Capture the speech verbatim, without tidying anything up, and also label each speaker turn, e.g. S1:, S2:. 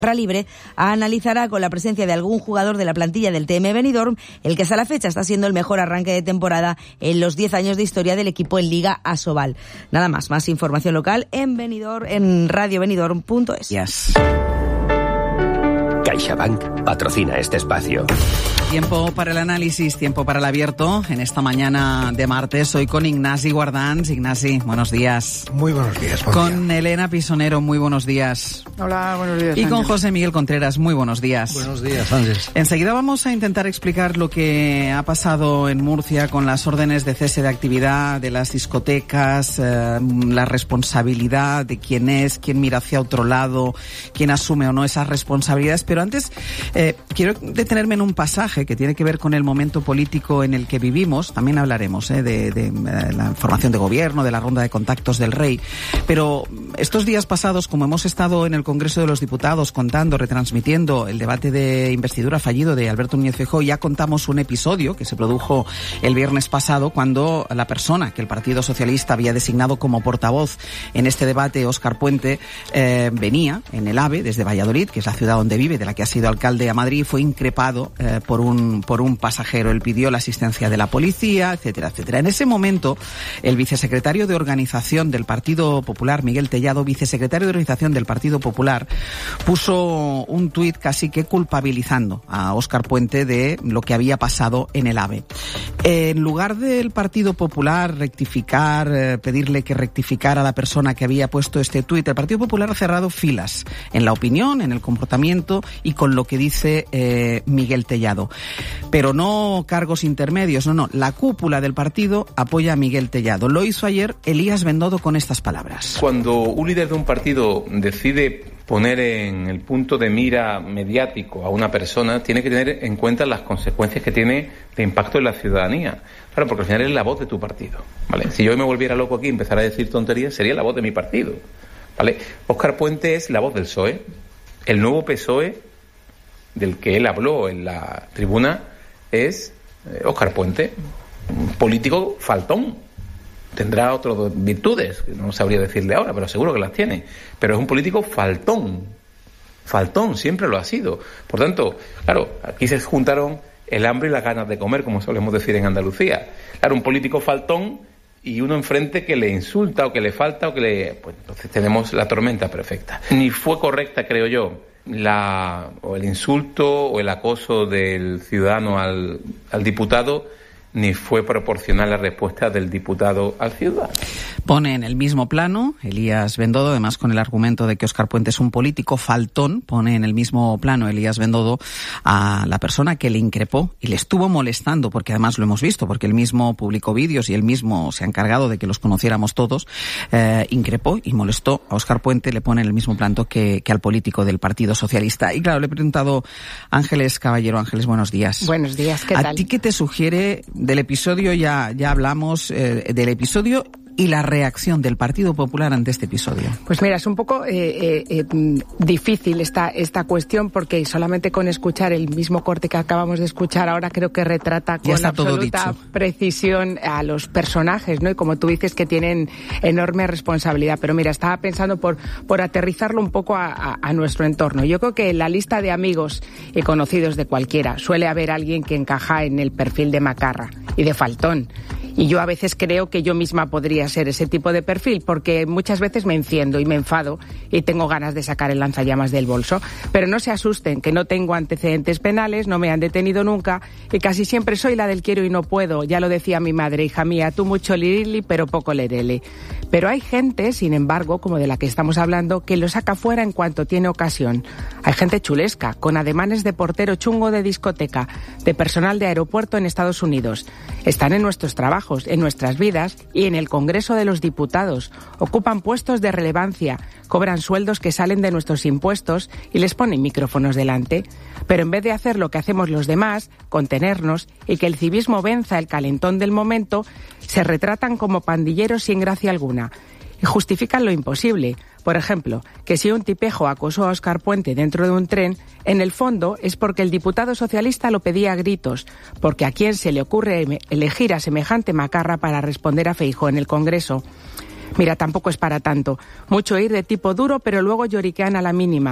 S1: Barra Libre analizará con la presencia de algún jugador de la plantilla del T M Benidorm, el que hasta la fecha está siendo el mejor arranque de temporada en los diez años de historia del equipo en Liga Asobal. Nada más, más información local en Benidorm, en radio benidorm punto es.
S2: Yes.
S3: CaixaBank patrocina este espacio.
S2: Tiempo para el análisis, tiempo para el abierto. En esta mañana de martes hoy con Ignasi Guardans. Ignasi, buenos días.
S4: Muy buenos días. Buen
S2: con
S4: día.
S2: Elena Pisonero, muy buenos días.
S5: Hola, buenos días.
S2: Y
S5: Ángel.
S2: con José Miguel Contreras, muy buenos días.
S4: Buenos días, Ángeles.
S2: Enseguida vamos a intentar explicar lo que ha pasado en Murcia con las órdenes de cese de actividad de las discotecas, eh, la responsabilidad de quién es, quién mira hacia otro lado, quién asume o no esas responsabilidades. Pero antes eh, quiero detenerme en un pasaje que tiene que ver con el momento político en el que vivimos. También hablaremos eh, de, de, de la formación de gobierno, de la ronda de contactos del rey. Pero estos días pasados, como hemos estado en el Congreso de los Diputados contando, retransmitiendo el debate de investidura fallido de Alberto Núñez Feijóo, ya contamos un episodio que se produjo el viernes pasado cuando la persona que el Partido Socialista había designado como portavoz en este debate, Óscar Puente, eh, venía en el AVE desde Valladolid, que es la ciudad donde vive, de la que ha sido alcalde a Madrid, y fue increpado eh, por un por un pasajero. Él pidió la asistencia de la policía, etcétera, etcétera. En ese momento, el vicesecretario de Organización del Partido Popular, Miguel Tellado, vicesecretario de Organización del Partido Popular, puso un tuit casi que culpabilizando a Óscar Puente de lo que había pasado en el AVE. En lugar del Partido Popular rectificar, eh, pedirle que rectificara a la persona que había puesto este tuit, el Partido Popular ha cerrado filas en la opinión, en el comportamiento y con lo que dice eh, Miguel Tellado. Pero no cargos intermedios, no, no. La cúpula del partido apoya a Miguel Tellado. Lo hizo ayer Elías Bendodo con estas palabras.
S6: Cuando un líder de un partido decide poner en el punto de mira mediático a una persona, tiene que tener en cuenta las consecuencias que tiene de impacto en la ciudadanía. Claro, porque al final es la voz de tu partido, ¿vale? Si yo me volviera loco aquí y empezara a decir tonterías, sería la voz de mi partido, ¿vale? Óscar Puente es la voz del P S O E. El nuevo P S O E del que él habló en la tribuna es eh, Óscar Puente, un político faltón. Tendrá otras virtudes, que no sabría decirle ahora, pero seguro que las tiene. Pero es un político faltón. Faltón, siempre lo ha sido. Por tanto, claro, aquí se juntaron el hambre y las ganas de comer, como solemos decir en Andalucía. Claro, un político faltón y uno enfrente que le insulta o que le falta o que le... Pues entonces tenemos la tormenta perfecta. Ni fue correcta, creo yo, la o el insulto o el acoso del ciudadano al, al diputado, ni fue proporcional la respuesta del diputado al ciudadano.
S2: Pone en el mismo plano Elías Bendodo, además con el argumento de que Óscar Puente es un político faltón, pone en el mismo plano Elías Bendodo a la persona que le increpó y le estuvo molestando, porque además lo hemos visto, porque él mismo publicó vídeos y él mismo se ha encargado de que los conociéramos todos, eh, increpó y molestó a Óscar Puente, le pone en el mismo plano que, que al político del Partido Socialista. Y claro, le he preguntado a Ángeles Caballero. Ángeles, buenos días.
S5: Buenos días, ¿qué tal?
S2: ¿A ti qué te sugiere del episodio? Ya, ya hablamos eh, del episodio y la reacción del Partido Popular ante este episodio.
S5: Pues mira, es un poco eh, eh, difícil esta esta cuestión, porque solamente con escuchar el mismo corte que acabamos de escuchar ahora creo que retrata con absoluta precisión a los personajes, ¿no? Y como tú dices, que tienen enorme responsabilidad. Pero mira, estaba pensando por por aterrizarlo un poco a, a, a nuestro entorno. Yo creo que en la lista de amigos y conocidos de cualquiera suele haber alguien que encaja en el perfil de macarra y de faltón. Y yo a veces creo que yo misma podría ser ese tipo de perfil, porque muchas veces me enciendo y me enfado y tengo ganas de sacar el lanzallamas del bolso. Pero no se asusten, que no tengo antecedentes penales, no me han detenido nunca y casi siempre soy la del quiero y no puedo. Ya lo decía mi madre: hija mía, tú mucho lirili, pero poco lerele. Pero hay gente, sin embargo, como de la que estamos hablando, que lo saca fuera en cuanto tiene ocasión. Hay gente chulesca, con ademanes de portero chungo de discoteca, de personal de aeropuerto en Estados Unidos. Están en nuestros trabajos, en nuestras vidas y en el Congreso de los Diputados. Ocupan puestos de relevancia, cobran sueldos que salen de nuestros impuestos y les ponen micrófonos delante. Pero en vez de hacer lo que hacemos los demás, contenernos y que el civismo venza el calentón del momento, se retratan como pandilleros sin gracia alguna y justifican lo imposible. Por ejemplo, que si un tipejo acosó a Óscar Puente dentro de un tren, en el fondo es porque el diputado socialista lo pedía a gritos, porque a quién se le ocurre elegir a semejante macarra para responder a Feijóo en el Congreso. Mira, tampoco es para tanto. Mucho ir de tipo duro, pero luego lloriquean a la mínima.